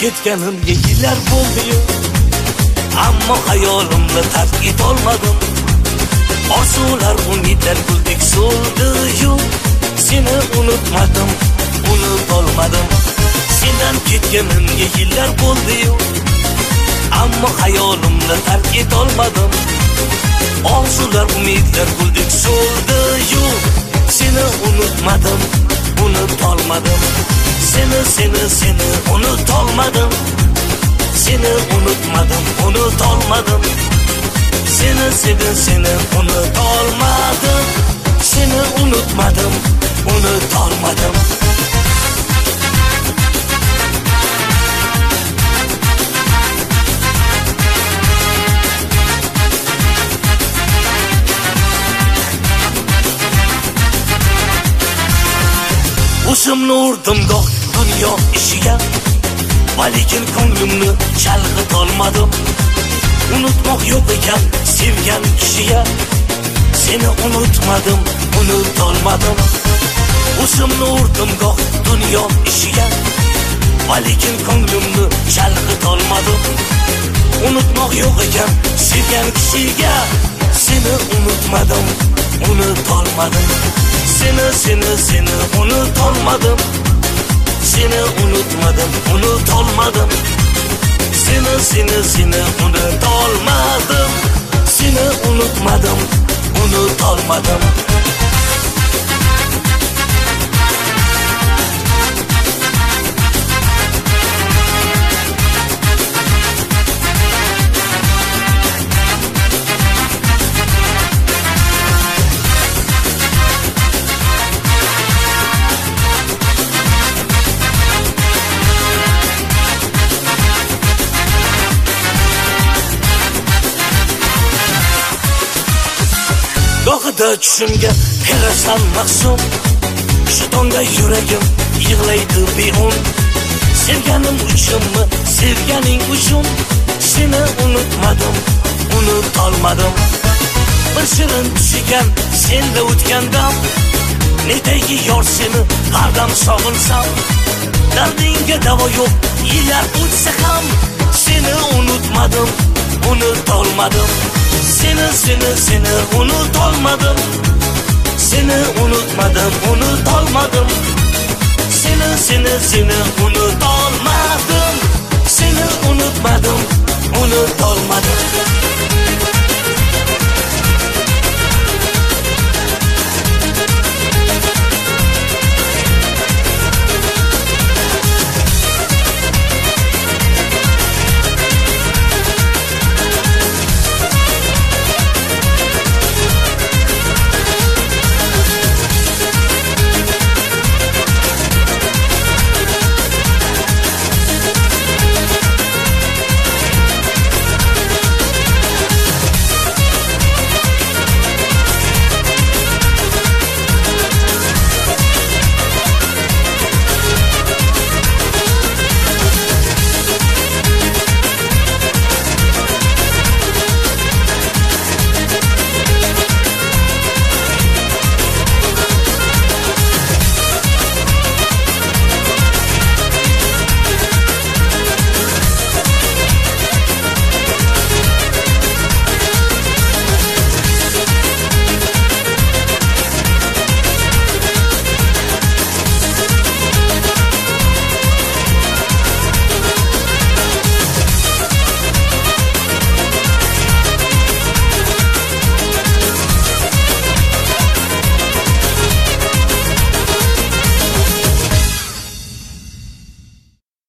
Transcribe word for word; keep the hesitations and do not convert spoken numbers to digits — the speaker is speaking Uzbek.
ketganimga yillar bo'ldi-yu, ammo hayolimni tark etolmadim. Orzular, umidlar guldek so'ldi-yu, seni unutmadim, unutolmadim. Sendan ketganimga yillar bo'ldi-yu, ammo hayolimni tark etolmadim. Orzular, umidlar guldek so'ldi-yu, seni unutmadim, unutolmadim. Seni, seni, seni unutolmadim. Seni unutmadim, unutolmadim. Seni, seni, seni unutolmadim. Seni unutmadim, unutolmadim. O'zimni urdim goh dunyo ishiga, lekin ko'nglimni chalg'itolmadim. Unutmoq yo'q ekan sevgan kishiga, seni unutmadim, unutolmadim. O'zimni urdim goh dunyo ishiga, lekin ko'nglimni chalg'itolmadim. Unutmoq yo'q ekan sevgan kishiga, seni unutmadim, unutolmadim. Seni, seni, seni unutolmadim. Seni unutmadim, unutolmadim. Seni, seni, seni unutolmadim. Seni unutmadim, unutolmadim. Gohida tushimga kirasan mahzun, shu tongda yuragim yig'laydi beun. Sevganim uchunmi, sevganing uchun, seni unutmadim, unutolmadim. Bir shirin tushigan senda o'tgandam, netayki yor seni har dam sog'insam. Dardingga davo yo'q, yillar o'tsa ham, seni unutmadim, unutolmadim. Seni, seni, seni unutolmadim. Seni unutmadim, unutolmadim. Seni, seni, seni unutolmadim.